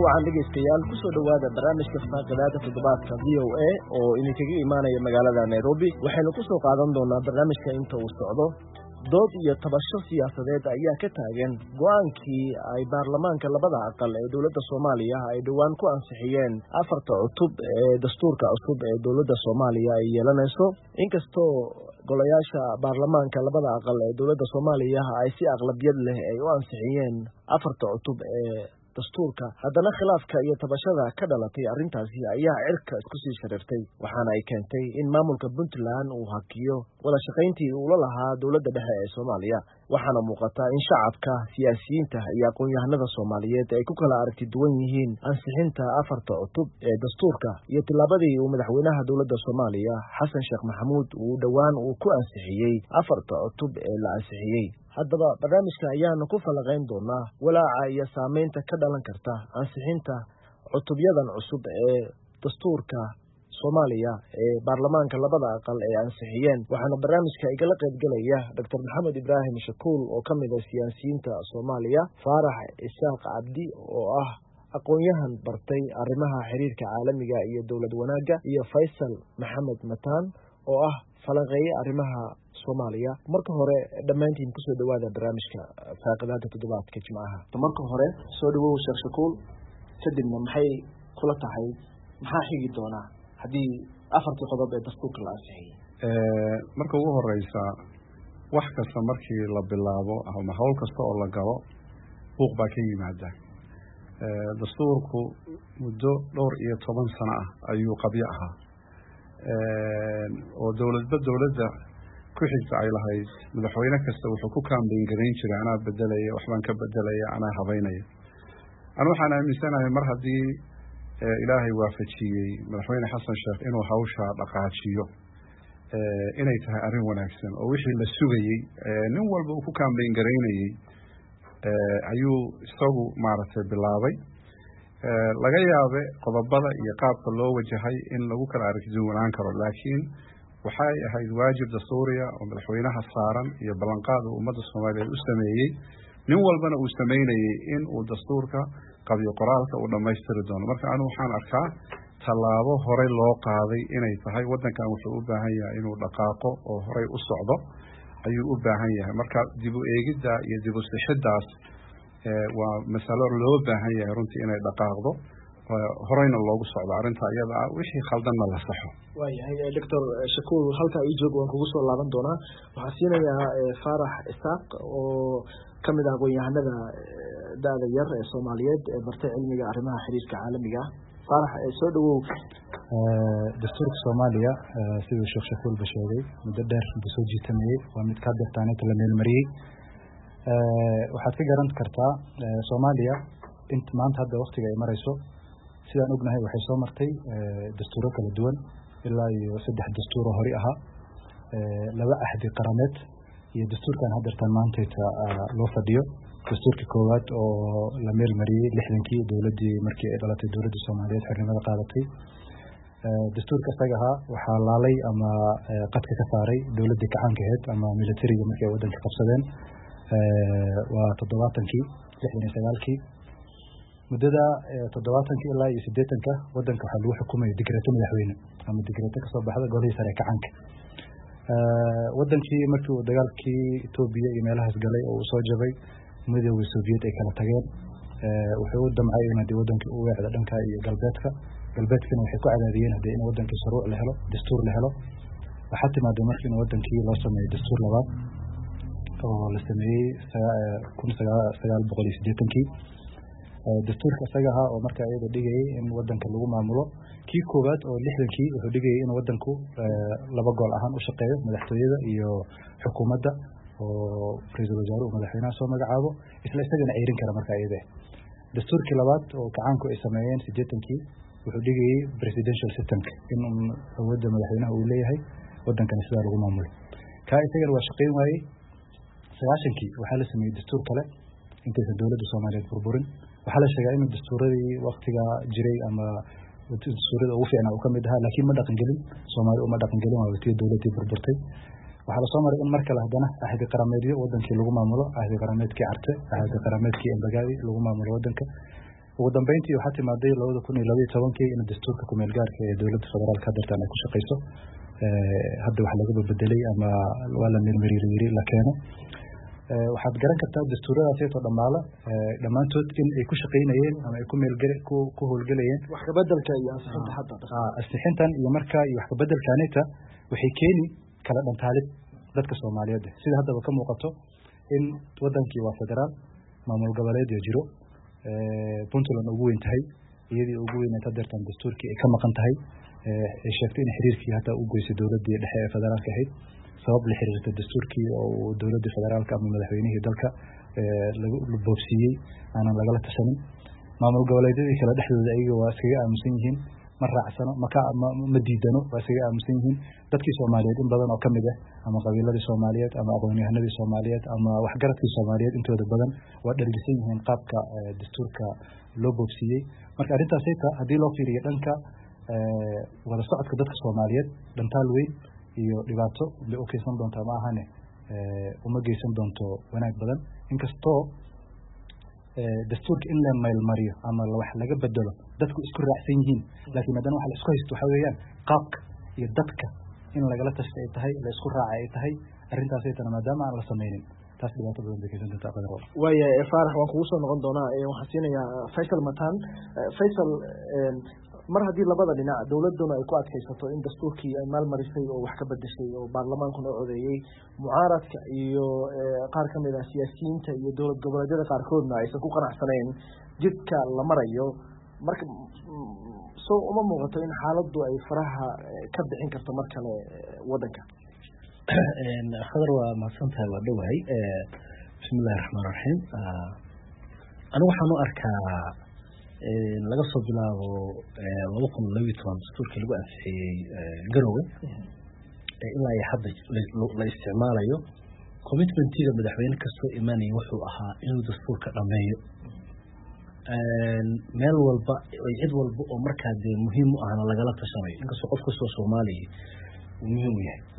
wacan dhegeystayaal ku soo dhawaada barnaamijka faaqidaada toddobaadka VOA oo idinkaga imaanaya magaalada Nairobi. waxaynu ku soo qaadan doonaa barnaamijka inta uu socdo dood iyo tabasho siyaasadeed ayaa ka taagan go'aankii ay baarlamaanka labada aqal ee dowladda Soomaaliya ay dhawaan ku ansixiyeen afarta cutub ee dastuurka cusub ee dowladda Soomaaliya ay yeelanayso. inkastoo golayaasha baarlamaanka labada aqal ee dowladda Soomaaliya ay si aqlabiyad leh ay u ansixiyeen afarta cutub ee dastuurka, haddana khilaafka iyo tabashada ka dhalatay arrintaasi ayaa cirka isku sii shareertay, waxaana ay keentay in maamulka Puntland uu hakiyo wada shaqayntii uu la lahaa dowladda dhexe ee Soomaaliya. waxaana muuqata in shacabka, siyaasiyiinta iyo aqoon-yahanada Soomaaliyeed ay ku kala aragti duwan yihiin ansixinta afarta cutub ee dastuurka iyo tillaabadii uu madaxweynaha dowladda Soomaaliya Xasan Sheekh Maxamuud uu dhowaan uu ku ansixiyey afarta cutub ee la ansixiyey. haddaba barnaamijka ayaanu ku falaqayn doonaa walaaca iyo saameynta ka dhalan karta ansixinta cutubyadan cusub ee dastuurka Soomaaliya ee baarlamaanka labada aqal ay ansixiyeen. waxaana barnaamijka igala qaybgalaya Dr. Maxamed Ibrahim Shakuul oo ka mid ah siyaasiyiinta Soomaaliya, Faarax Isaaq Cabdi oo ah aqoon-yahan bartay arrimaha xiriirka caalamiga iyo dowlad wanaagga, iyo Faysal Maxamed Mataan oo ah falanqeeye arrimaha Soomaaliya. marka hore dhammaantiin ku soo dhawaada barnaamijka faaqidaada toddobaadka Jimcaha. marka hore soo dhawow Sheekh Shakuul, kadibna maxay kula tahay maxaa xigi doona haddii afartii qodob ee dastuurka la ansixiyey? marka ugu horeysa wax kasta markii la bilaabo ama hawl kasta oo la galo buuq baa ka yimaada. dastuurku muddo dhowr iyo 10 sano ah ayuu qabyo ahaa, oo dowladda ku xigta ay lahayd madaxweyne kasta wuxuu ku kaambeyn gareyn jiray anaa bedelaya, waxbaan ka bedelaya, anaa habeynaya. waxaan aaminsanahay mar haddii ilaahay waafajiyey madaxweyne xasan sheekh inuu hawsha dhaqaajiyo inay tahay arrin wanaagsan, oo wixii la sugayey nin walba uu ku kaambeyn gareynayey ayuu isagu maaragtay bilaabay. laga yaabe qodobada iyo qaabka loo wajahay in lagu kala aragti duwanaan karo, laakiin waxay ahayd waajib dastuuriya oo madaxweynaha saaran iyo ballanqaad uu ummadda Soomaaliyeed u sameeyey, nin walbana uu sameynayey in uu dastuurka qabyo qoraalka uu dhammaystiri doono. marka anigu waxaan arkaa tallaabo horey loo qaaday inay tahay. waddankan wuxuu u baahan yahay inuu dhaqaaqo oo horey u socdo ayuu u baahan yahay. marka dib u eegidda iyo dib u sixiddaas waa masalo loo baahan yahay runtii inay dhaqaaqdo, horeyna loogu socdo arrinta iyada ah, wixii khaldanna la saxo. waayahay Dr. Shakuul, halkaa ii joog, waan kugu soo laaban doonaa. waxaan siinayaa Faarax Isaaq oo ka mid ah aqoon-yahanada da'da yar ee Soomaaliyeed ee bartay cilmiga arrimaha xiriirka caalamiga. Faarax, soo dhawow. dastuurka Soomaaliya siduu Sheekh Shakuul sheegay muddo dheer buu soo jiitamayey, waa mid ka dirtaanay la meelmariyey. waxaad ka garan kartaa Soomaaliya inta maanta hadda waqtiga ay marayso, sidaan ognahay waxay soo martay dastuuro kala duwan ilaa iyo 3 dastuuro hore ahaa, 2 ahdi qarameed iyo dastuurkan hadda maanta loo fadhiyo. dastuurka koowaad oo la meel mariyay 60kii dowladii markii ay dhalatay dowladda Soomaaliyeed xornimada qaadatay. dastuurka isaga ahaa waxaa laalay ama qadka ka saaray dowladda gacankeed ama militariga markii ay waddanka qabsadeen. waa 70kii 69kii muddada 70kii ilaa 80ka waddanka waxaa lagu xukumay digreeto madaxweyne ama digreeto ka soo baxda golihii sare gacanka. waddankii markii uu dagaalkii Itoobiya iyo meelahaas galay oo uu soo jabay, midowga Soviet ay kala tageen, wuxuu u damcay in waddankii uu weecdo dhanka iyo galbeedkana waxay ku cadaadiyeen hadii in waddankii shuruuc la helo, dastuur la helo. waxaa timaaday markii in waddankii loo sameeyay dastuur labaad oo la sameeyay 1980kii. dastuurka isaga ahaa oo markaa iyada dhigayay in waddanka lagu maamulo. kii koowaad oo 60kii wuxuu dhigayay in waddanku 2 gol ahaan u shaqeeyo, madaxtooyada iyo xukuumadda, oo ra'iisul wasaaruhu madaxweynaha soo magacaabo, isla isagana ayrin kara markaa iyada. dastuurkii labaad oo gacanku ay sameeyeen 80kii wuxuu dhigayay presidential system in awoodda madaxweynaha uu leeyahay waddankana sidaa lagu maamulo. kaa isagana waa shaqeyn waayey. 90kii waxaa la sameeyey dastuur kale intaysan dowladda Soomaaliyeed burburin. waxaa la sheegaa in dastuuradii waqtiga jiray ama dastuurada ugu fiicnaa uu ka mid ahaa, laakiin ma dhaqan gelin. Soomaali uma dhaqan gelin, waa waqtigii dowladii burburtay. waxaa la soo maray in markale haddana ahdi qarameedyo wadankii lagu maamulo, ahdi qarameedkii Carte, ahdi qarameedkii Embagaadi lagu maamulo wadanka. ugu dambeyntii waxaa timaaday 2012 in dastuurka kumeel gaarka ee dowladda federaalka hadeertaan ay ku shaqeyso hadda wax laga bedelay ama waa la mirmiriyay la keeno waxaad garan kartaa dastuuradaas oo dhamaantood in ay ku shaqeynayeen ama ay ku howlgalayeen wax ka bedelka iyo ansixinta hadda ansixintan iyo markaa iyo wax ka bedelkaanita waxay keeni kala dhantaalid dadka Soomaaliyeed sida hadaba ka muuqato in wadankii waa federaal maamul goboleed jiro Puntland ugu weyn tahay iyadii ugu weyn inta dartan dastuurkii ay ka maqan tahay ay sheegtay in xiriirkii hata u goysay dowladda dhexe ee federaalka ahayd sabab la xiriirta dastuurkii oo dowladda federaalka ama madaxweynihii dalka lagu boobsiyay aanan lagala tashanin maamul goboleedyadii kala dhexdooda ayaga waa iskaga aamusan yihiin ma raacsano ma diidano waa iskaga aamusan yihiin dadkii Soomaaliyeed in badan oo kamid ah ama qabiiladii Soomaaliyeed ama aqoon-yahanadii Soomaaliyeed ama waxgaradkii Soomaaliyeed intooda badan waa dhalisan yihiin qaabka dastuurka loo boobsiyay marka arintaas hadii loo fiiriyo dhanka wada socodka dadka Soomaaliyeed dhantaal weyn iyo dhibaato oo keensan doonta ma ahane uma geysan doonto wanaag badan inkastoo dastuurka in la meel mariyo ama wax laga bedelo dadku isku raacsan yihiin laakiin haddana waxa la isku haysto waxa weeyaan qaabka iyo dadka in lagala tashtay tahay la isku raacay tahay arintaas ay tan maadaama aan la sameeynin taas dhibaato badan bay keensan doontaa qadar waaya Faarax waan kugu soo noqon doonaa waxaan siinayaa Faisal Matan Faisal mar haddii labada dhinac dawladuna ay ku adkaysato in dastuurkii ay maal marisay oo wax ka bedeshay oo baarlamaankuna codeeyay mucaaradka iyo qaar kamid ah siyaasiyiinta iyo dawlad goboleedyada qaarkoodna aysan ku qanacsanayn jidka la marayo marka soo uma muuqato in xaaladdu ay faraha ka bixin karto mar kale wadanka khadar waa mahadsantahay waa dhowahay bismillahi raxmaani raxiim anigu waxaan u arkaa laga soo bilaabo 2012 dastuurkii lagu ansixiyey Garowe ilaa ay hadda la isticmaalayo commitmentiga madaxweyne kastoo imaanaya wuxuu ahaa inuu dastuurka dhameeyo meel walba cid walba oo markaa dee muhiim u ahna lagala tashanayo inkastoo qof kastoo Soomaaliya uu muhiim u yahay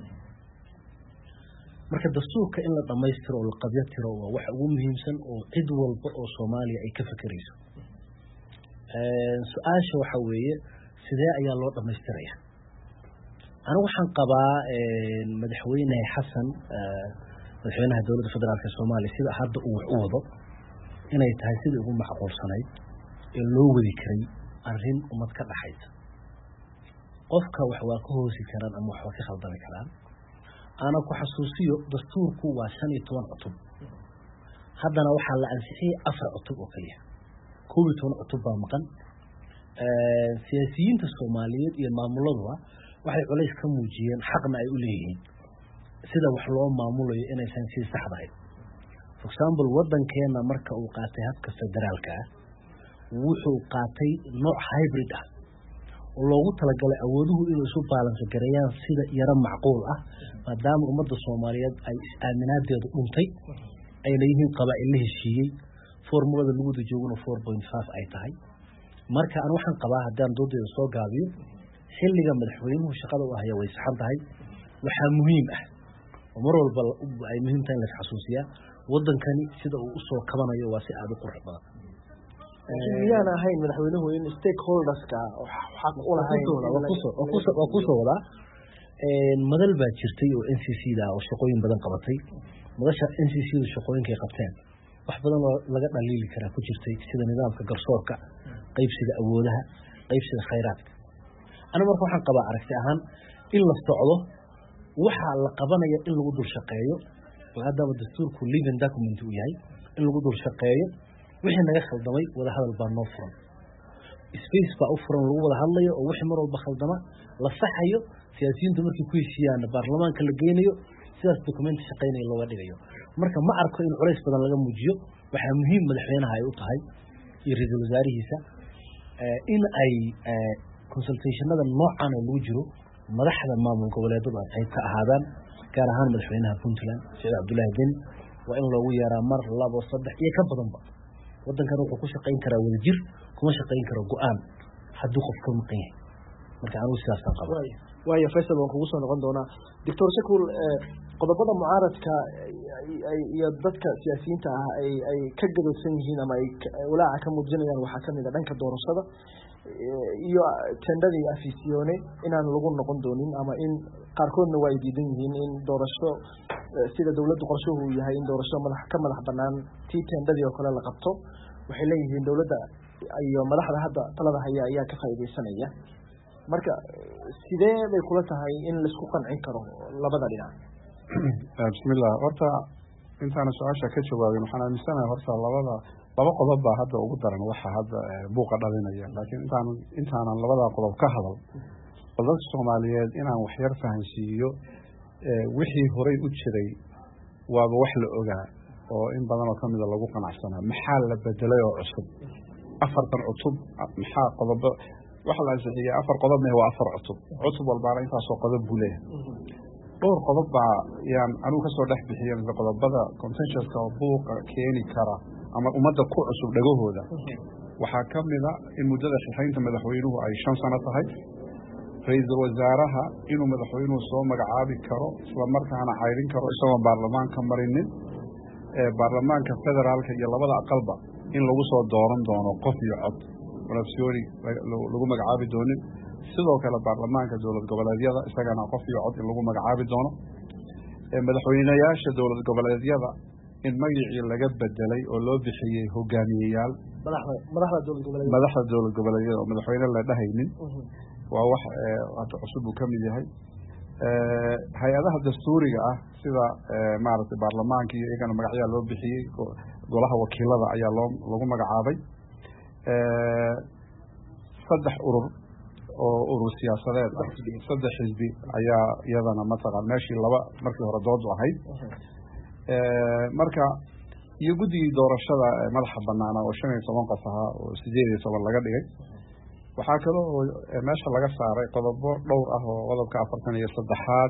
marka dastuurka in la dhamaystiro oo la qabyatiro waa wax ugu muhiimsan oo cid walba oo Soomaaliya ay ka fikirayso su-aasha waxa weeye sidee ayaa loo dhamaystiraya anigu waxaan qabaa madaxweyne xasan madaxweynaha dowladda federaalka Soomaaliya sida hadda uu wax u wado inay tahay sidii ugu macquulsanayd ee loo wadi karay arrin ummad ka dhaxaysa qofka wax waa ka hoosi karaan ama wax waa ka khaldami karaan ana ku xasuusiyo dastuurku waa 15 cutub haddana waxaa la ansixiyay 4 cutub oo kaliya 12 cutub baa maqan siyaasiyiinta Soomaaliyeed iyo maamuladuba waxay culays ka muujiyeen xaqna ay u leeyihiin sida wax loo maamulayo inaysan si sax ahayn for example wadankeena marka uu qaatay habka federaalka wuxuu qaatay nooc hybrid ah oo loogu talagalay awooduhu inuu isu balance gareeyaan sida yara macquul ah maadaama ummadda Soomaaliyeed ay aaminaadeedu dhuntay ay leeyihiin qabaa'il la heshiiyey formulada lagu joogno 4.5 ay tahay marka aan waxaan qabaa hadaan doodeeda soo gaabiyo xilliga madaxweynuhu shaqada u haya way saxan tahay waxa muhiim ah oo mar walba ay muhiim tahay in la xasuusiyo wadankani sida uu u soo kabanayo waa si aad u qurux badan miyaan ahayn madaxweynuhu in stakeholders-ka xaq u lahayn oo ku soo wada madal baa jirtay oo NCC-da oo shaqooyin badan qabatay madasha NCC-da shaqooyinkay qabteen wax badan oo laga dhaliili karaa ku jirtay sida nidaamka garsoorka qaybsiga awoodaha qaybsiga khayraadka ana marka waxaan qabaa aragti ahaan in la socdo waxa la qabanayo in lagu dul shaqeeyo hadaba dastuurku living document uu yahay in lagu dul shaqeeyo wixii naga khaldamay wada hadal baa noo furan space baa u furan lagu wada hadlayo oo wixii mar walba khaldama la saxayo siyaasiyiintu markii ku heshiiyaan baarlamaanka la geynayo sidaas document shaqeynaya looga dhigayo marka ma arko in culays badan laga muujiyo waxa muhiim madaxweynaha ay u tahay iyo ra'iisul wasaarihiisa in ay consultationada noocan oo lagu jiro madaxda maamul goboleedyada ay ka ahaadaan gaar ahaan madaxweynaha Puntland Sheekh Abdullaahi Deni waa in loogu yeeraa mar 2 3 iyo ka badanba wadankan wuxuu ku shaqeyn karaa wadajir kuma shaqeyn karo go'aan haddii qof ka maqan yahay marka anigu sidaas aan qabo waaya Faisal waan kugu soo noqon doonaa Dr. Shakur qodobada mucaaradka iyo dadka siyaasiyiinta ah ay ka gadowsan yihiin ama ay walaaca ka muujinayaan waxaa kamid a dhanka doorashada iyo tendadii afisyoone inaan lagu noqon doonin ama in qaarkoodna waa ay diidan yihiin in doorasho sida dawladdu qorshuhu uu yahay in doorasho ka madax banaan tii tendadii oo kale la qabto waxay leeyihiin dawladda iyo madaxda hadda talada haya ayaa ka faa'iidaysanaya marka sidee bay kula tahay in laisku qancin karo labada dhinac bismillah horta intaana su-aasha ka jawaabin waxaan aaminsanahay horta laba qodob baa hadda ugu daran waxa hadda buuqa dhalinaya laakiin intaanan labadaa qodob ka hadal dadka Soomaaliyeed inaan wax yar fahansiiyo wixii horay u jiray waaba wax la ogaa oo in badan oo kamid lagu qanacsanaa maxaa la bedelay oo cusub afartan cusub maxaa qodob waxa la ansixiyay afar qodob waa afar cusub walbaana intaas oo qodob buu leeyahay dhowr qodob baa yaan anigu kasoo dhex bixiyeen qodobada contentioska oo buuqa keeni kara ama ummadda ku cusub dhagahooda waxaa kamid a in muddada shaqaynta madaxweynuhu ay 5 sano tahay ra'iisul wasaaraha inuu madaxweynuhu soo magacaabi karo isla markaana cayrin karo isagoo baarlamaanka marinin baarlamaanka federaalka iyo labada aqalba in lagu soo dooran doono qof iyo cod rafsiyooni lagu magacaabi doonin sidoo kale baarlamaanka dowlad goboleedyada isagana qof iyo cod in lagu magacaabi doono madaxweynayaasha dowlad goboleedyada in magacii laga bedelay oo loo bixiyay hogaamiyeyaal madaxda dowlad goboleedyada oo madaxweyne la dhahaynin waa wax hadda cusub uu kamid yahay hay-adaha dastuuriga ah sida maaragtay baarlamaanka iyo iyagana magacyaa loo bixiyey golaha wakiilada ayaa lagu magacaabay 3 urur oo urur siyaasadeed ah 3 xisbi ayaa iyadana mataqaan meeshii laba markii hore doodu ahayd marka iyo guddigii doorashada madaxa banaana oo 15 qof ahaa oo 18 laga dhigay waxaa kale oo meesha laga saaray qodobo dhowr ah oo qodobka 43 iyo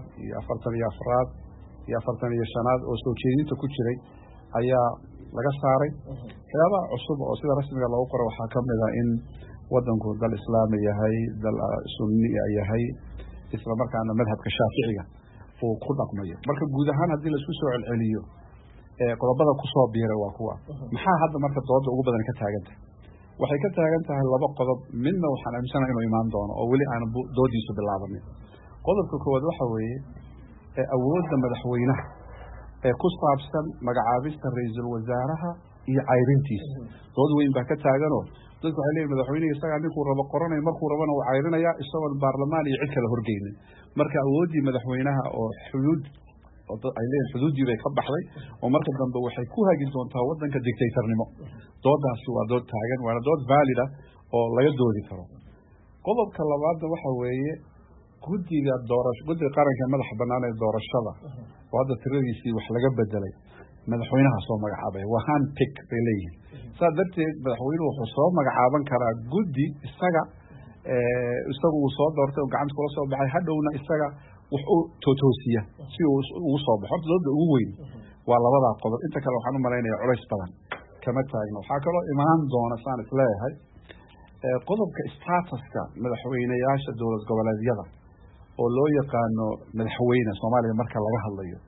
44 iyo 45 oo soo jeedinta ku jiray ayaa laga saaray waxyaabaha cusub oo sida rasmiga loogu qoray waxaa kamid ah in wadanku dal islaami yahay dal sunni yahay isla markaana madhabka shaaficiga oo ku dhaqmayo marka guud ahaan haddii la isku soo celceliyo qodobada ku soo biiray waa kuwa maxaa hadda marka dooda ugu badan ka taaganta waxay ka taagan tahay laba qodob midna waxaan aaminsanahay inuu imaan doono oo weli aan doodiisu bilaabanin qodobka koowaad waxa weeye awoodda madaxweynaha ku saabsan magacaabista ra'iisul wasaaraha iyo cayrintiisa dood weyn baa ka taaganoo dadku waxay leeyihin madaxweynaha isagaa ninkuu rabo qoranaya markuu rabana uu cayrinaya isagoon baarlamaan iyo cid kale horgeynin marka awooddii madaxweynaha oo xuduud ay leeyihin xuduuddii bay ka baxday oo marka dambe waxay ku hagi doontaa waddanka dictatornimo doodaasi waa dood taagan waana dood valid ah oo laga doodi karo qodobka labaadna waxa weeye guddiga qaranka madaxa bannaan ee doorashada oo hadda tiradiisii wax laga bedelay madaxweynaha soo magacaabay waa hand pick bay leeyihiin saa darteed madaxweynuhu wuxuu soo magacaaban karaa guddi isaga uu soo doortay oo gacanta kula soo baxay hadhowna isaga wax u toosiya si uu ugu soo baxo dooda ugu weyn waa labadaa qodob inta kale waxaan u malaynayaa culays badan kama taagno waxaa kaloo imaan doona saan isleeyahay qodobka statuska madaxweynayaasha dowlad goboleedyada oo loo yaqaano madaxweyne Soomaaliya marka laga hadlayo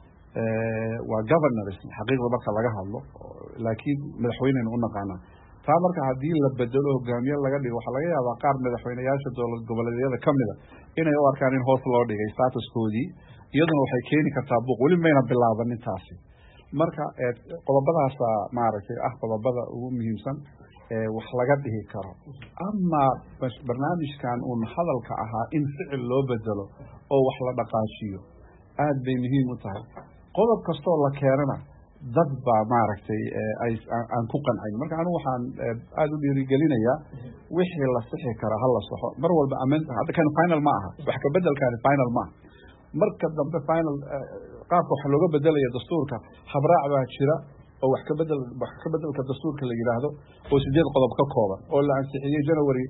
waa governors xaqiiqda marka laga hadlo laakiin madaxweynena u naqaana taa marka haddii la bedelo hogaamiye laga dhigo waxaa laga yaabaa qaar madaxweynayaasha dowlad goboleedyada kamida inay u arkaan in hoos loo dhigay statuskoodii iyaduna waxay keeni kartaa buuq weli mayna bilaabanin taasi marka qodobadaasa maaragtay qodobada ugu muhiimsan wax laga dhihi karo ama barnaamijkan uun hadalka ahaa in ficil loo bedelo oo wax la dhaqaashiyo aad bay muhiim u tahay qodob kastoo la keenana dad baa maaragtay aan ku qancin marka anigu waxaan aad u dhiirigelinayaa wixii la sixi karaa hala saxo mar walba hadda kan final ma aha wax ka bedelkaani final ma aha marka dambe final qaabka wax looga bedelaya dastuurka habraac baa jira oo wax ka bedelka dastuurka la yiraahdo oo 8 qodob ka kooban oo la ansixiyay January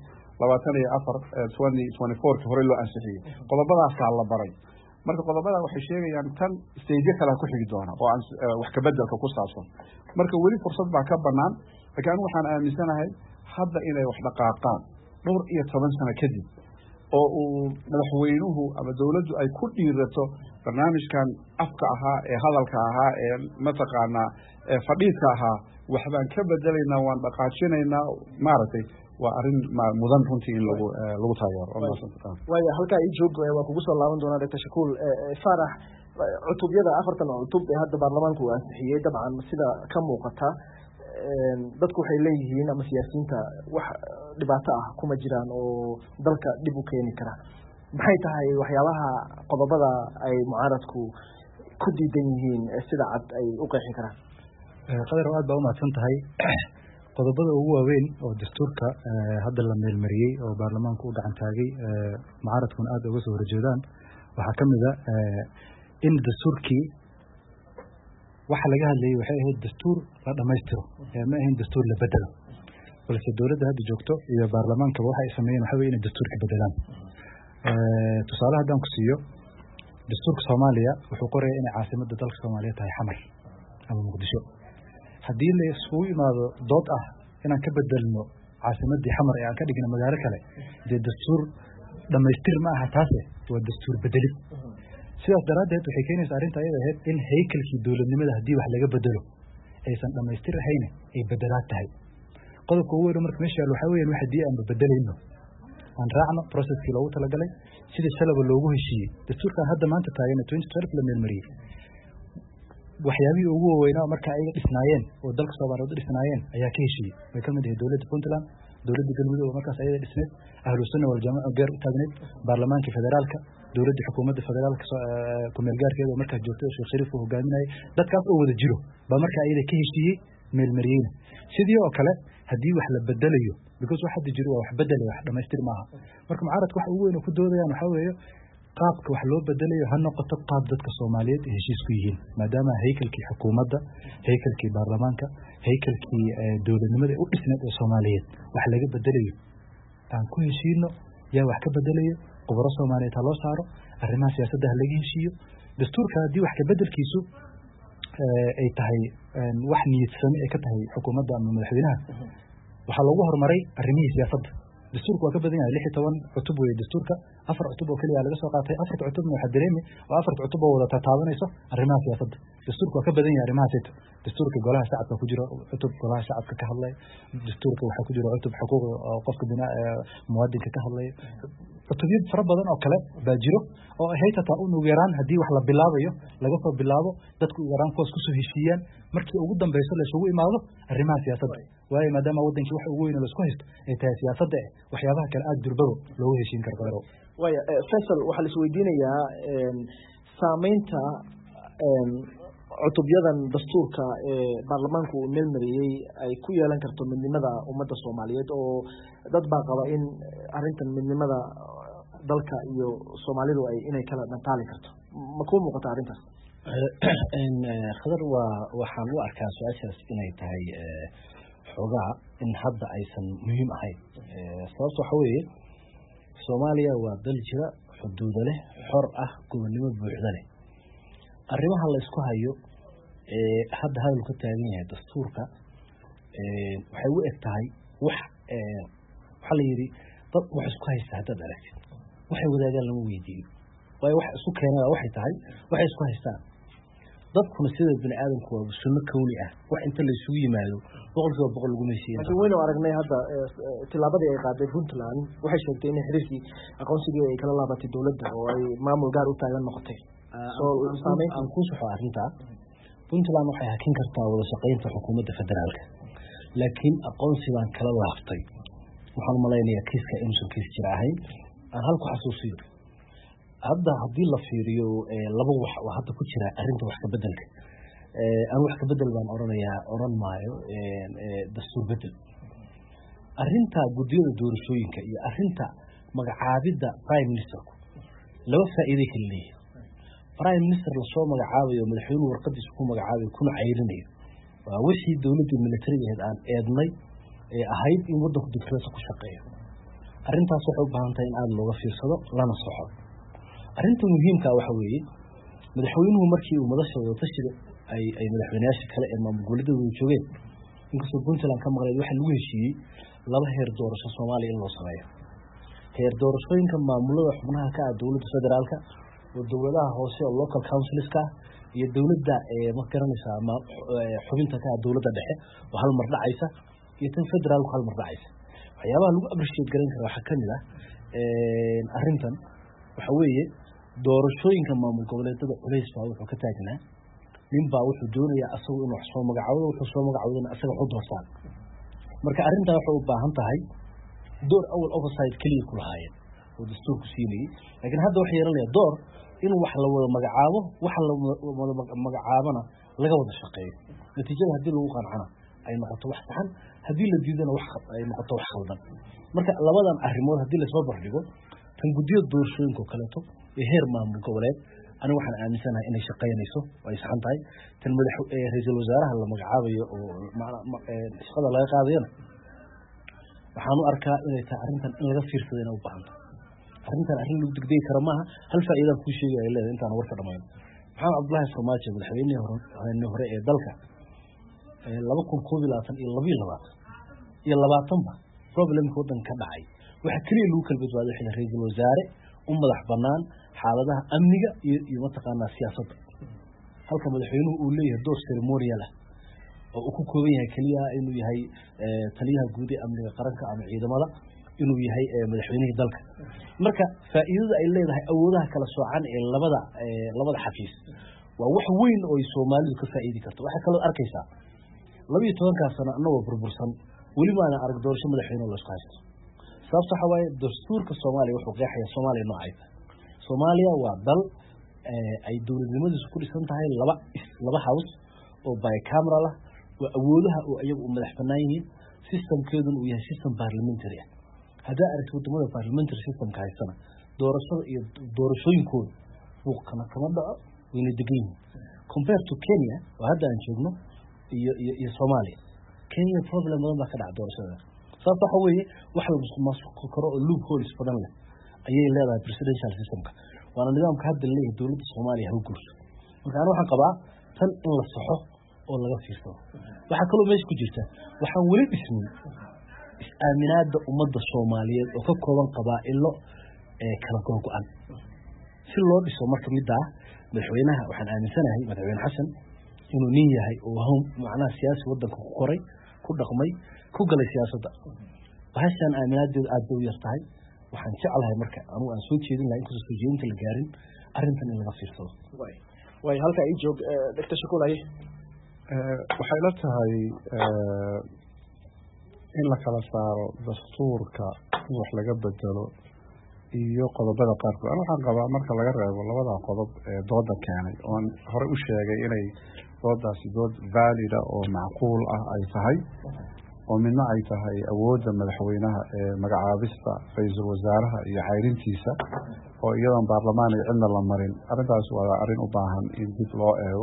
2024 hore loo ansixiyay qodobadaas la baray marka qodobada waxay sheegayaan tan stage kale ku xigi doona oo wax ka bedelka ku saabsan marka weli fursad baa ka banaan laakiin waxaan aaminsanahay hadda inay wax dhaqaaqaan dhowr iyo 10 sano kadib oo uu madaxweynuhu ama dawladdu ay ku dhiirato barnaamijkan afka ahaa ee hadalka ahaa ee mataqaanaa ee fadhiidka ahaa waxbaan ka bedelaynaa waan dhaqaajinaynaa maaragtay waa arrin mudan runtii in lagu taageero. waayo halkaa ii joog waa kugu soo laaban doonaa Dr. Shakuul. Faarax, cutubyada 4 cutub ee hadda baarlamaanku uu ansixiyey dabcan sida ka muuqata dadku waxay leeyihiin ama siyaasiyiinta wax dhibaato ah kuma jiraan oo dalka dib u keeni kara. maxay tahay waxyaabaha qodobada ay mucaaradku ku diidan yihiin sida cad ay u qeexin karaan? qadar aad baa u mahadsan tahay. qodobada ugu waaweyn oo dastuurka hadda la meelmariyey oo baarlamaanku u gacan taagay mucaaradkuna aad uga soo horjeedaan waxaa ka mid a in dastuurkii waxa laga hadlayay waxay ahayd dastuur la dhammaystiro ma ahayn dastuur la bedelo, balse dowladda hadda joogto iyo baarlamaankaba waxa ay sameeyeen waxa weeye inay dastuurka bedelaan. tusaale haddaan ku siiyo, dastuurka Soomaaliya wuxuu qorayaa inay caasimadda dalka Soomaaliya tahay Xamar ama Muqdisho. haddii la isugu imaado dood ah inaan ka bedelno caasimaddii Xamar ee aan ka dhigno magaalo kale, dee dastuur dhammaystir ma aha, taase waa dastuur bedelid. sidaas daraaddeed waxay keenaysaa arrinta ayada ahayd in haykalkii dowladnimada haddii wax laga bedelo aysan dhammaystir ahayn ay bedelaad tahay. qodobka ugu weyn marka meesha yaalo waxaa weeyaan wax haddii aanba bedelayno aan raacno processkii loogu talagalay sidii shalaba loogu heshiiyey. dastuurkan hadda maanta taagan 2012 la meelmariyey waxyaabihii ugu waaweynaa marka ayaga dhisnaayeen oo dalka Soomaaliyeed dhisnaayeen ayaa ka heshiiyey. way ka mid yihiin dowladda Puntland, dowladda Galmudug oo markaas ayada dhisneed, ahlu sunna wal jamaa gaar u taagneed, baarlamaanka federaalka, dowladda xukuumadda federaalka ku meel gaarkeeda oo markaas joogtay Sheekh Shariif uu hogaaminayay. dadkaas oo wada jiro ba marka ayada ka heshiiyey meelmariyeyna. sidii oo kale haddii wax la bedelayo because wax hadda jiro waa wax bedel wax dhamaystir maaha. marka mucaaradku waxa ugu weyn oo ku doodayaan waxa weeye qaabka wax loo bedelayo ha noqoto qaab dadka Soomaaliyeed heshiis ku yihiin, maadaama haykalkii xukuumadda, haykalkii baarlamaanka, haykalkii dowladnimada u dhisneed ee Soomaaliyeed wax laga bedelayo aan ku heshiino. yaa wax ka bedelayo khubaro Soomaaliyeed ha loo saaro, arrimaha siyaasadda ha laga heshiiyo. dastuurka haddii wax ka bedelkiisu ay tahay wax niyadsan ay ka tahay xukuumadda ama madaxweynaha, waxaa loogu horumaray arrimihii siyaasadda. dastuurku waa ka badan yahay 16 cutub weeye dastuurka, 4 cutub oo kaliya laga soo qaatay. 4 cutubna waxa dareemi waa 4 cutub oo wada taabanayso arrimaha siyaasadda. dastuurku waa ka badan yahay arrimaha siyaasadda. dastuurka golaha shacabka ku jira cutub golaha shacabka ka hadlay, dastuurka waxa ku jira cutub xuquuq qofka muwaadinka ka hadlay. cutubyo fara badan oo kale baa jiro oo ay taa ugu yaraan haddii wax la bilaabayo laga soo bilaabo dadku ugu yaraan kuwaas ku soo heshiiyaan markii ugu dambayso la isugu imaado arrimaha siyaasadda. waayo maadaama wadankii wax ugu weyn la isku haysto ay tahay siyaasadda, waxyaabaha kale aad durbado loogu heshiin karo. waayo Faisal, waxaa la isweydiinayaa saameynta cutubyadan dastuurka baarlamaanku uu meelmariyey ay ku yeelan karto midnimada ummadda Soomaaliyeed, oo dad baa qaba in arrintan midnimada dalka iyo Soomaalidu ay inay kala dhantaali karto. ma ku muuqata arrintaas? khadar waxaan u arkaa su-aashaas inay tahay xogaa in hadda aysan muhiim ahayn. sababta waxa weeye Soomaaliya waa dal jira, xuduudo leh, xor ah, gobonnimo buuxda leh. arrimaha la isku hayo hadda hadal ka taagan yahay dastuurka waxay u eg tahay waxa la yiri dad wax isku haysta haddaad aragtid waxay wadaagaan lama weydiiyo. waayo wax isku keenaa waxay tahay waxay isku haystaan. dadkuna sida bini aadamku waa sunno kawni ah, wax inta la isugu yimaado boqolkiiba boqol lagu meeshiin. laakiin waynu aragnay hadda tilaabadii ay qaaday Puntland waxay sheegtay in xiriirkii aqoonsigii ay kala laabatay dowladda oo ay maamul gaar u taagan noqotay. saameyn aan ku soxo arrinta Puntland waxay hakin kartaa wada shaqeynta xukuumadda federaalka, laakiin aqoonsigan kala laaftay waxaan malaynayaa kiiska inuusan kiis jira ahayn. aan halku xasuusiyo hadda haddii la fiiriyo laba wax oo hadda ku jira arrinta wax ka bedelka aan wax ka bedel baan oran maayo dastuur bedel. arrinta guddiyada doorashooyinka iyo arrinta magacaabidda prime ministerku laba faa'iido kala leeyahay. prime minister la soo magacaabayo madaxweynuhu warqadiisa ku magacaabayo kuna cayrinayo waa wixii dowladda militariga aan eednay ahayd in waddanku dowladda ku shaqeeyo. arrintaas waxay u baahan tahay in aad looga fiirsado lana soxo. arrinta muhiimka waxa weeye madaxweynuhu markii uu madasha wada tashiga ay madaxweynayaasha kale ee maamul goboleedyada joogeen, inkastoo Puntland ka maqlay waxa lagu heshiiyey 2 heer doorasho Soomaaliya in loo sameeyo. heer doorashooyinka maamulada xubnaha ka ah dowladda federaalka oo dowladaha hoose oo local councilska iyo dowladda ma garanaysaa xubinta ka ah dowladda dhexe oo hal mar dhacaysa iyo tan federaalku hal mar dhacaysa waxyaabaha lagu appreciate garan karo waxaa kamid ah arrintan waxa weeye doorashooyinka maamul goboleedada culays baa wuxuu ka taagnaa nin baa wuxuu doonayaa asagu inuu wax soo magacaabo wuxuu soo magacaabona asaga wuxuu doortaan marka arrintan waxay u baahan tahay door awal oversight keliya ku lahaayeen oo dastuurku siinayay laakiin hadda waxay yeelanaya door in wax la wada magacaabo waxa la wada magacaabana laga wada shaqeeyo natiijada haddii lagu qancana ay noqoto wax saxan haddii la diidana wax ay noqoto wax khaldan marka labadan arrimood haddii lasoo bardhigo tan guddiyada doorashooyinka oo kaleeto ee heer maamul goboleed aniga waxaan aaminsanahay inay shaqaynayso ay saxan tahay tan ra-iisul wasaaraha la magacaabayo oo shaqada laga qaadayana waxaan u arkaa inay tahay arrintan in laga fiirsado inay u baahan tahay arrintan arrin lagu degdegi kara maaha hal faa'iidaan kuu sheegaya ay leedahay intaan warka dhamayn maxamed cabdullaahi farmaajo madaxweynihii hore ee dalka 2012 iyo 2020 problemka waddanka ka dhacay waxa kaliya lagu kala badbaaday xilli ra-iisul wasaare u madax bannaan xaaladaha amniga iyo mataqaanaa siyaasadda halka madaxweynuhu uu leeyahay door ceremonial ah oo uu ku kooban yahay kaliya inuu yahay taliyaha guud ee amniga qaranka ama ciidamada inuu yahay madaxweynihii dalka marka faa'iidada ay leedahay awoodaha kala soocan ee labada xafiis waa wax weyn oo Soomaalidu ka faa'iidi karto waxa kale arkaysaa 12 sano anagoo burbursan weli ma arag doorasho madaxweyne la isku haysto sababta waxa waaye dastuurka Soomaaliya wuxuu qeexayaa Soomaaliya noocayda Soomaaliya waa dal ay dowladnimadiisu ku dhisan tahay laba house oo bicameral ah oo awoodaha oo iyagu madax bannaan yihiin systemkeedu uu yahay system parliamentary ah hada aragti wadamada parliamentary system ka haystana doorashada iyo doorashooyinkooda uu kama dhaco wayna degan compared to Kenya oo hadda aan joogno iyo Soomaaliya Kenya problem badan baa ka dhacay doorashada sababta waxa weeye wax la isku karo oo loopholes badan leh ayay leedahay presidential systemka waana nidaamka hadda leeyahay dowladda Soomaaliya ha u guurso marka aniga waxaan qabaa tan in la saxo oo laga fiirsado waxa kale oo meesha ku jirta waxaan weli dhismin is-aaminaadda ummadda Soomaaliyeed oo ka kooban qabaa'ilo kala go'an si loo dhiso marka midda madaxweynaha waxaan aaminsanahay madaxweyne xasan inuu nin yahay oo macnaha siyaasi waddanka ku koray ku dhaqmay ku galay siyaasadda bahashan aaminaadeedu aad bay u yartahay waxaan jeclahay marka anigu aan soo jeedin lahaa inkastoo soo jeedinta la gaarin arrintan in laga fiirsado way halka ay joog Dr. Shukulaye waxay la tahay in la kala saaro dastuurka in wax laga bedelo iyo qodobada qaarkood aniga waxaan qabaa marka laga reebo labada qodob ee dooda keenay oon hore u sheegay inay doodaasi dood valid oo macquul ah ay tahay oo midna ay tahay awoodda madaxweynaha ee magacaabista ra'iisul wasaaraha iyo xayrintiisa oo iyadan baarlamaan ay cidna la marin arrintaas waa arrin u baahan in dib loo eego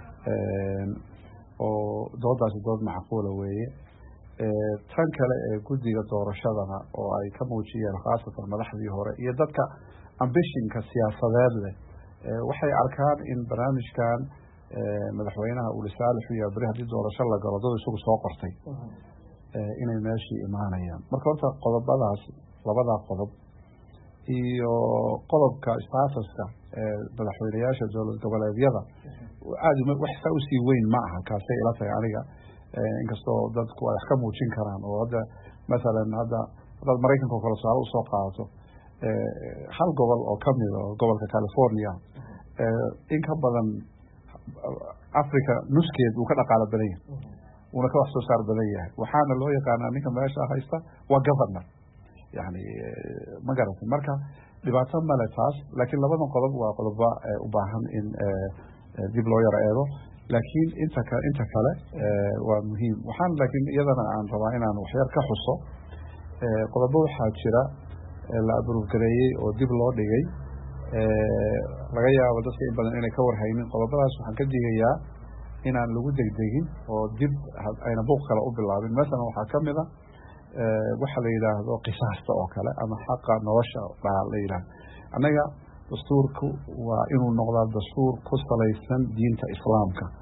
oo doodaasi dood macquul weeye tan kale ee guddiga doorashadana oo ay ka muujiyeen khaasatan madaxdii hore iyo dadka ambitionka siyaasadeed leh waxay arkaan in barnaamijkan madaxweynaha uu lisaalix u yahay bari haddii doorasho la galo dad isagu soo qortay inay meeshii imaanayaan marka horta qodobadaas labada qodob iyo qodobka statuska madaxweynayaasha dowlad goboleedyada aad wax saa usii weyn ma aha kaasay ila tahay aniga inkastoo dadku ay wax ka muujin karaan oo hadda masalan haddaad maraykanka oo kale tusaale usoo qaadato hal gobol oo kamid oo gobolka California in ka badan Africa nuskeed uu ka dhaqaale badan yahay una ka wax soo saar badan yahay waxaana loo yaqaanaa ninka meesha haysta waa governor yani ma garatay marka dhibaato male taas laakiin labadan qodob waa qodoba u baahan in dib loo yara eego laakiin inta kale waa muhiim waxaan laakiin iyadana aan rabaa inaan waxyar ka xuso qodobo waxaa jira la abrugareeyay oo dib loo dhigay laga yaabo dadka in badan inay ka warhaynin qodobadaas waxaan ka digayaa inaan lagu degdegin oo dib ayna buuq kale u bilaabin masalan waxaa kamid a waxa la yidhaahdo qisaasta oo kale ama xaqa nolosha la yidhahdo annaga dastuurku waa inuu noqdaa dastuur ku salaysan diinta islaamka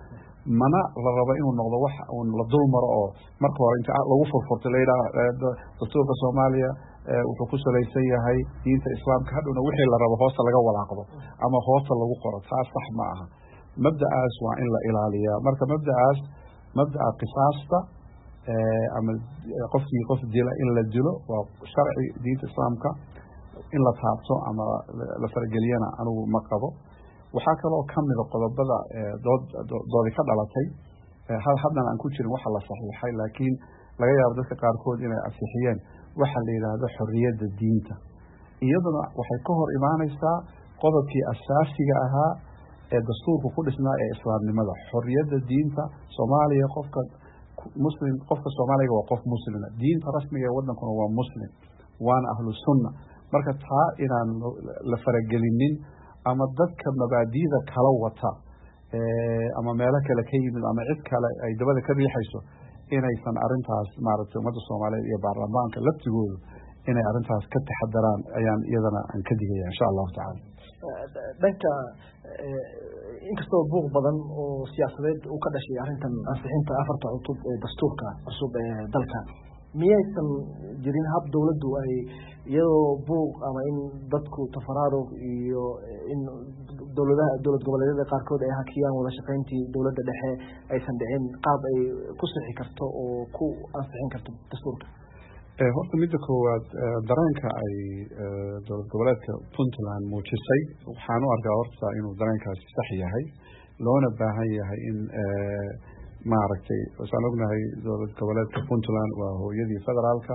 mana la rabo inuu noqdo wax uun la dul maro oo marka hore inta lagu furfurtay la yidhaha dastuurka Soomaaliya wuxuu ku salaysan yahay diinta islaamka hadhowna wixii la rabo hoosta laga walaaqdo ama hoosta lagu qoro taas sax ma aha mabda'aas waa in la ilaaliyaa marka mabda'a qisaasta ama qofkii qof dila in la dilo waa sharci diinta islaamka in la taabto ama la farageliyana anigu ma qabo waxaa kaloo kamida qodobada doodi ka dhalatay haddana aan ku jirin waxa la saxiixay laakiin laga yaabo dadka qaarkood inay ansixiyeen waxa la yidhaahdo xorriyadda diinta iyaduna waxay ka hor imaanaysaa qodobkii asaasiga ahaa ee dastuurka ku dhisnaa ee islaamnimada xorriyadda diinta Soomaaliya qofka Soomaaliga waa qof muslima diinta rasmiga ee wadankuna waa muslim waana ahlu sunna marka taa inaan la faragelinin ama dadka mabaadiida kala wata ama meelo kale ka yimid ama cid kale ay dabada ka riixayso inaysan arintaas maaragtay ummadda Soomaaliyeed iyo baarlamaanka laftigoodu inay arintaas ka taxadaraan ayaan iyadana aan ka digaya insha Allah ta'ala dhanka inkastoo buuq badan oo siyaasadeed uu ka dhashay arrintan ansixinta afarta cutub ee dastuurka cusub ee dalka miyaysan jirin hab dawladdu ay iyadoo buuq ama in dadku tafaraaruq iyo in dowlad goboleedyada qaarkood ay hakiyaan wada shaqayntii dowladda dhexe aysan dhicin qaab ay ku sixi karto oo ku ansixin karto dastuurka horta midda koowaad dareenka ay dowlad goboleedka Puntland muujisay waxaan u arkaa horta inuu dareenkaasi sax yahay loona baahan yahay in maaragtay waxaan ognahay dowlad goboleedka Puntland waa hooyadii federaalka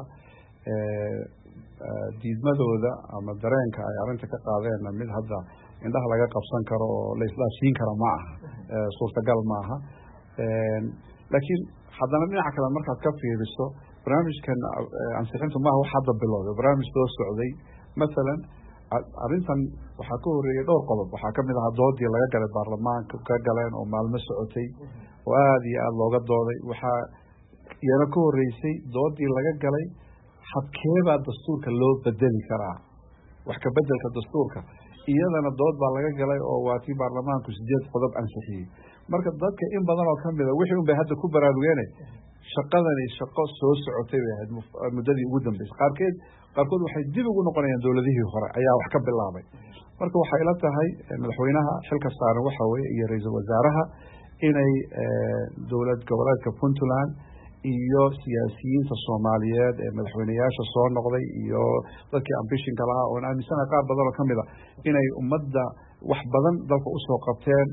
diidmadooda ama dareenka ay arinta ka qaadeen mid hadda indhaha laga qabsan karo oo la isla siin karo ma aha suurtagal ma aha laakiin haddana dhinaca kale markaad ka fiiriso barnaamijkan ansixintu ma aha wax hadda bilowday barnaamij soo socday masalan arrintan waxaa ka horeeyay dhowr qodob waxaa kamid ahaa doodii laga galay baarlamaanka ka galeen oo maalmo socotay oo aada iyo aada looga dooday waxaa iyana ka horeysay doodii laga galay habkeebaa dastuurka loo bedeli karaa wax ka bedelka dastuurka iyadana dood baa laga galay oo waa tii baarlamaanku 8 qodob ansixiyey marka dadka in badan oo kamid ah wixii bay hadda ku baraarugeen shaqadani shaqo soo socotay bay ahayd muddadii ugu dambeysay qaarkood waxay dib ugu noqonayaan dowladihii hore ayaa wax ka bilaabay marka waxay ila tahay madaxweynaha xilka saaran waxa weeye iyo ra'iisul wasaaraha inay dowlad goboleedka Puntland iyo siyaasiyiinta Soomaaliyeed ee madaxweynayaasha soo noqday iyo dadkii ambitionka lahaa oo aaminsana qaar badan oo kamid ah inay ummadda wax badan dalka u soo qabteen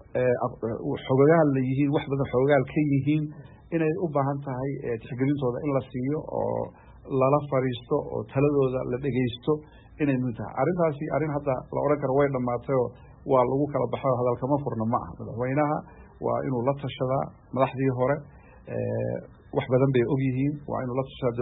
xogaal leeyihiin wax badan xogaal ka yihiin inay u baahan tahay tixgelintooda in la siiyo oo lala fariisto oo taladooda la dhageysto inay mid tahay arrintaasi arrin hadda la oran karo way dhamaatay oo waa lagu kala baxay hadalka ma furna ma aha madaxweynaha waa inuu la tashadaa madaxdii hore wax badan bay og yihiin waa inuu la tashadaa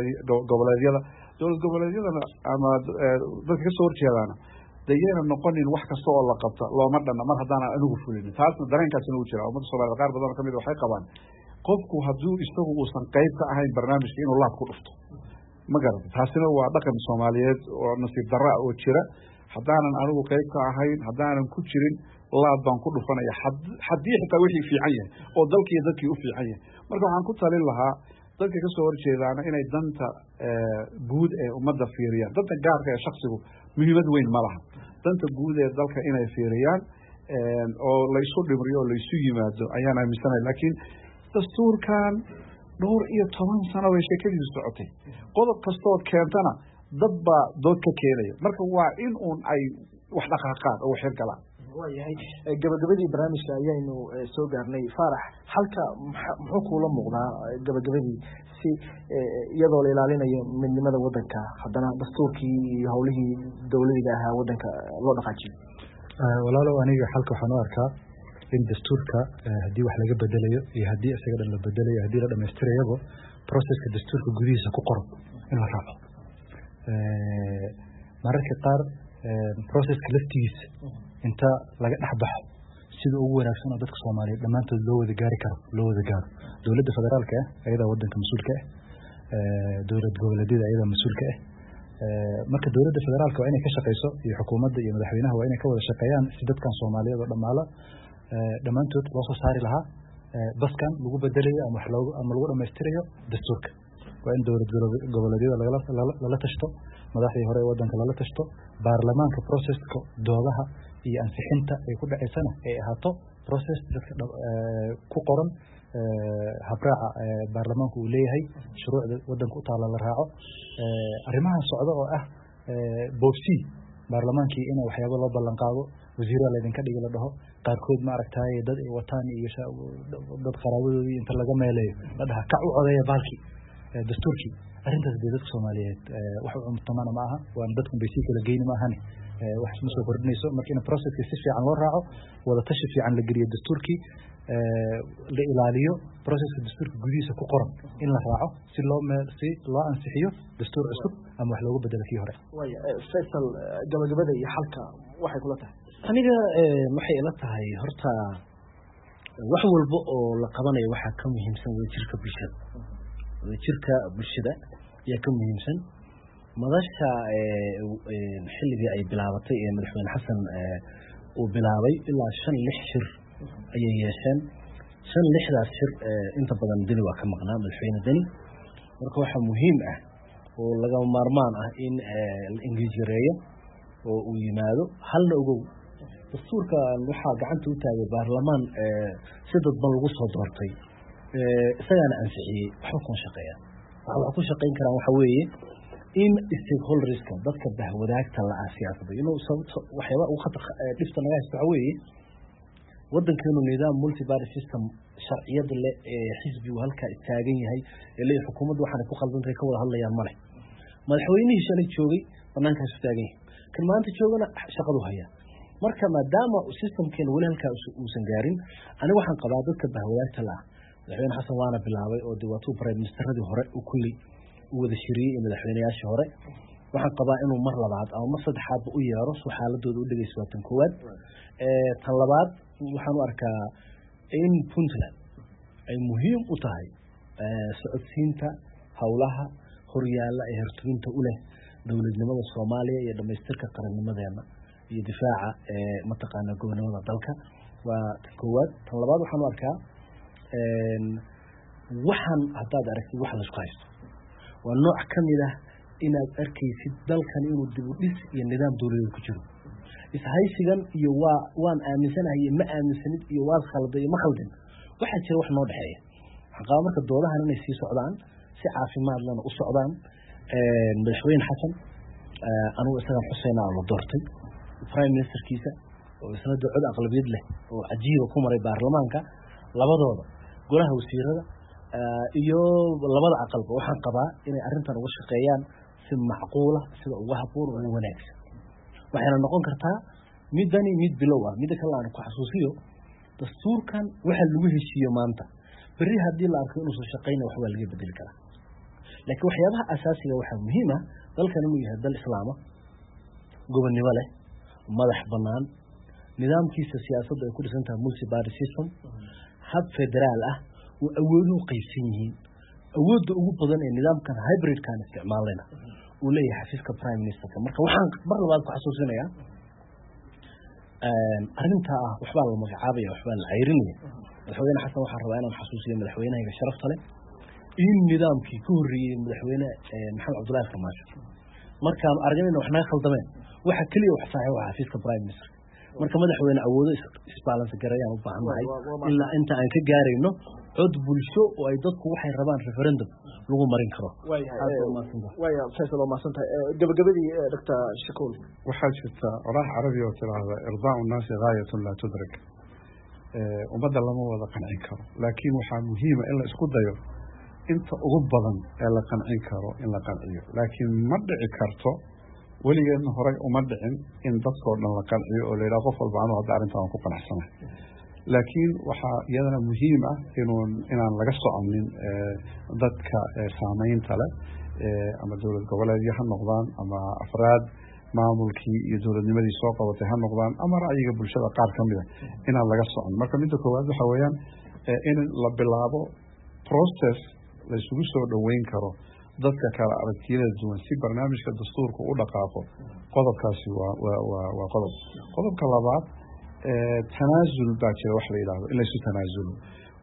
dowlad goboleedyadana ama dadka ka soo horjeedana dayana noqonin wax kasta oo la qabta looma dhanna mar haddaan anigu fulin taasna dareenkaasina uu jira ummadda Soomaaliyeed qaar badan oo kamid waxay qabaan qofku hadduu isagu uusan qayb ka ahayn barnaamijka inuu laab ku dhufto ma garata taasina waa dhaqan Soomaaliyeed oo nasiib darro oo jira haddaanan anigu qayb ka ahayn haddaanan ku jirin laab baan ku dhufanaya haddii xitaa wixii fiican yahay oo dalkii dadkii u fiican yahay marka waxaan ku talin lahaa dadka ka soo horjeedaana inay danta guud ee ummadda fiiriyaan danta gaarka ee shakhsigu muhiimad weyn ma laha danta guud ee dalka inay fiiriyaan oo la isu dhimriyo oo la isu yimaado ayaan aaminsanahay laakiin dastuurkan dhowr iyo 10 sano way sheekadiisu socotay qodob kastood keentana dad baa dood ka keenaya marka waa in uun ay wax dhaqaaqaan oo xir galaan waayahay gabagabadii barnaamijka ayaynu soo gaarnay Faarax halka muxuu kula muuqdaa gabagabadii si iyadoo la ilaalinayo midnimada wadanka haddana dastuurkii iyo howlihii dawladda ahaa wadanka loo dhaqaajiyo walaalo aniga halka waxaan u arkaa in dastuurka hadii wax laga bedelayo iyo hadii isaga dhan la bedelayo hadii la dhameystirayo processka dastuurka gudihiisa ku qoran in la raaco mararka qaar processka laftigiisa inta laga dhaxbaxo sida ugu wanaagsan oo dadka Soomaaliyeed dhamaantood loo wada gaari karo dowladda federaalka ayada wadanka mas'uulka dowlad goboleedyada ayada mas'uulka marka dowladda federaalka waa inay ka shaqeyso iyo xukuumadda iyo madaxweynaha waa inay ka wada shaqeeyaan si dadkan Soomaaliyeed oo dhamaala dhamaantood loo soo saari lahaa baskan lagu bedelayo ama lagu dhammaystirayo dastuurka. waa in dowlad goboleedyada lala tashto, madaxdii hore ee wadanka lala tashto, baarlamaanka processka doodaha iyo ansixinta ay ku dhacaysana ay ahaato process dadka ku qoran habraaca baarlamaanku uu leeyahay, shuruucda wadanka u taala la raaco. arrimahan socdo oo ah boobsi baarlamaankii in waxyaabo loo ballan qaado, wasiirada laydinka dhigi la dhaho, qaarkood ma aragtay dad ay wataan iyo dad qaraabadoodii inta laga meeleeyo la dhaha kac u codeeya baalkii dastuurkii. arrintaas dee dadka Soomaaliyeed wax u cuntamana ma aha, waan dadkan bay sii kala geyni ma ahane wax isma soo kordhinayso. marka in processka si fiican loo raaco, wada tashi fiican la geliyo dastuurkii, la ilaaliyo processka dastuurka gudihiisa ku qoran in la raaco si loo ansixiyo dastuur cusub ama wax loogu bedelo kii hore. Faisal, gabagabada iyo xalka waxay kula tahay? aniga waxay ila tahay horta wax walba oo la qabanayo waxaa ka muhiimsan wadajirka bulshada. wadajirka bulshada ayaa ka muhiimsan. madasha xilligii ay bilaabatay ee madaxweyne xasan uu bilaabay ilaa 5-6 shir ayay yeesheen. 5-6daas shir inta badan dani waa ka maqnaa madaxweyne dani. marka waxaa muhiim ah oo laga maarmaan ah in la engeejireeyo oo uu yimaado. halna ogow dastuurka waxaa gacanta u taagay baarlamaan si dadban lagu soo doortay, isagaana ansixiyey. waxba kuma shaqeeyaan. waxa ku shaqeyn karaan waxa weeye in stakeholderska dadka bahwadaagta la siyaasadda inuu waxyaaba uu khata dhifta naga haysto waxa weeye wadankeenu nidaam multi party system sharciyada leh xisbigu halka taagan yahay ilaa xukuumaddu waxaan ku qaldantahay ka wada hadlayaan male. madaxweynihii shalay joogay banaankaas taagan yahay, kan maanta joogana shaqadu haya. marka maadaama systemkeenu wali halka uusan gaarin, aniga waxaan qabaa dadka bahwadaagta la madaxweyne xasan waana bilaabay oo diwaatu prime ministeradii hore u kulli wada shiriyay madaxweynayaashii hore. waxaan qabaa inuu mar labaad ama mar saddexaad u yeero soo xaaladooda u dhageysto tan koowaad. tan labaad waxaan u arkaa in Puntland ay muhiim u tahay socodsiinta hawlaha horyaalla ee hortuginta u leh dowladnimada Soomaaliya iyo dhamaystirka qarannimadeena iyo difaaca mataqaana gobonimada dalka. waa tan koowaad. tan labaad waxaan u arkaa waxaan haddaad aragtid wax la isku haysto waa nooc ka mid ah inaad arkaysid dalkan inuu dib u dhis iyo nidaam dowladeed ku jiro. ishaysigan iyo waan aaminsanahay iyo ma aaminsanid iyo waad khalday iyo ma khaldin, waxaa jira wax noo dhexeeya. waxaan qabaa marka doodahan inay sii socdaan si caafimaad lana u socdaan. madaxweyne xasan anigu isagan xuseyna la doortay prime ministerkiisa oo isna cod aqlabiyad leh oo cajiiba ku maray baarlamaanka labadooda golaha wasiirada iyo labada aqalba. waxaan qabaa inay arrintan uga shaqeeyaan si macquula, sida ugu habboon oo wanaagsan. waxayna noqon kartaa midani mid bilow ah. midda kale aan ku xasuusiyo dastuurkan waxa lagu heshiiyo maanta berri haddii la arko inuu soo shaqeynayo wax waa laga bedeli karaa. laakiin waxyaabaha asaasiga waxaa muhiim ah dalkan inuu yahay dal islaama, gobonnimo leh, madax bannaan, nidaamkiisa siyaasadda ay ku dhisan tahay multi party system, hab federaal ah oo awooduhu qaybsan yihiin. awoodda ugu badan ee nidaamkan hybridkan isticmaalayna uu leeyahay xafiiska prime ministerka. marka waxaan mar labaad ku xasuusinayaa arrintaa ah waxbaa la magacaabaya, waxbaa la cayrinaya. madaxweyne xasan waxaan rabaa inaan xasuusiyo madaxweynahayga sharafta leh in nidaamkii ka horreeyey madaxweyne maxamed cabdullaahi farmaajo markaan aragna wax naga khaldameen waxa kaliya wax saxiix ah xafiiska prime minister. marka madaxweyne awoodo isbalance gareeyaan u baahannahay ilaa inta aan ka gaarayno cod bulsho oo ay dadku waxay rabaan referendum lagu marin karo. waya Faisal oo maasanta gabagabadii Dr. Shakool waxaa jirta oraah carabi oo tiraahdo irdaa'u naasi ghaayatun la tudrak. ummadda lama wada qancin karo, laakiin waxaa muhiim ah in la isku dayo inta ugu badan ee la qancin karo in la qanciyo. laakiin ma dhici karto weligeedna horey uma dhicin in dadkoo dhan la qanciyo oo la yidhaha qof walba anuu hadda arrintan waan ku qanacsanahay. laakiin waxaa iyadana muhiim ah inaan laga soconin dadka saamaynta leh ama dowlad goboleedyo ha noqdaan ama afraad maamulkii iyo dowladnimadii soo qabatay ha noqdaan ama ra'yiga bulshada qaar ka mid a inaan laga socon. marka midda koowaad waxa weeyaan in la bilaabo process la isugu soo dhoweyn karo dadka kala aragtiyada duwan si barnaamijka dastuurka u dhaqaaqo. qodobkaasi waa qodobka labaad tanaasul baa jira wax la yidhaahdo in laysu tanaasulo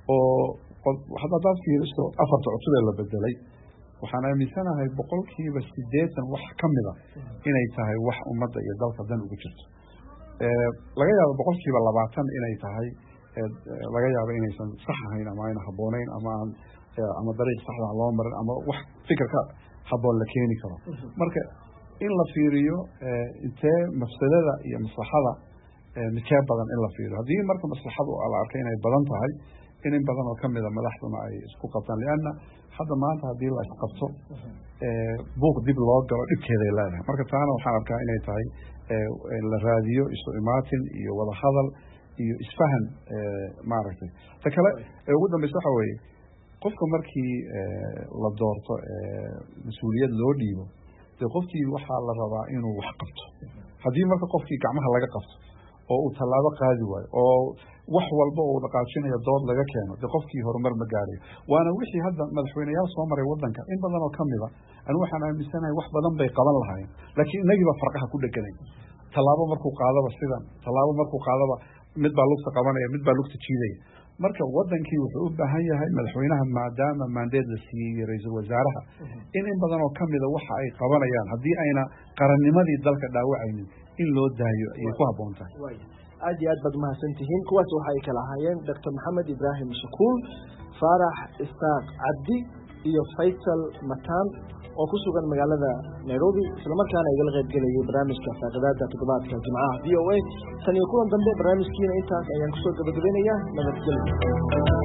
oo haddaad fiiriso afarta cusub ee la bedelay waxaan aaminsanahay 80% wax ka mida inay tahay wax ummadda iyo dalka dan ugu jirto laga yaabo 20% inay tahay laga yaabo inaysan sax ahayn ama ayna habboonayn ama dariiq saxda loo marin ama wax fikirka habboon la keeni karo marka in la fiiriyo intee mafsadada iyo maslaxada midkee badan in la fiiriyo haddii marka maslaxadu la arkay inay badan tahay in badan oo kamida madaxduna ay isku qabtaan lianna hadda maanta haddii la isqabto buuq dib loo galo dhibkeeday leedahay marka taana waxaan arkaa inay tahay la raadiyo isu imaatin iyo wada hadal iyo isfahan maaragtay ta kale ugu dambaysa waxa weeye qofka markii la doorto mas-uuliyad loo dhiibo dee qofkii waxaa la rabaa inuu wax qabto haddii marka qofkii gacmaha laga qabto oo uu tallaabo qaadi waayo oo wax walba uu dhaqaajinayo dood laga keeno dee qofkii horumar ma gaarayo waana wixii hadda madaxweyneyaal soo maray waddanka in badan oo kamida anigu waxaan aaminsanahay wax badan bay qaban lahaayeen laakiin inagiiba farqaha ku dheganay tallaabo markuu qaadaba sidan tallaabo markuu qaadaba mid baa lugta qabanaya mid baa lugta jiidaya marka wadankii wuxuu u baahan yahay madaxweynaha maadaama mandeed la siiyey ra'iisul wasaaraha in badan oo kamida waxa ay qabanayaan haddii ayna qarannimadii dalka dhaawacaynin in loo daayo ayay ku habboon tahay aad iyo aad baad mahadsantihiin kuwaas waxa ay kala ahaayeen Dr. Maxamed Ibrahim Shakuul Faarax Isaaq Cabdi iyo Faisal Matan oo ku sugan magaalada Nairobi isla markaana ay qayb galayay barnaamijka Faaqidaada Toddobaadka Jimcaha VOA tan iyo kulan dambe barnaamijkiina intaas ayaan ku soo gabagabeynayaa nabadgelyo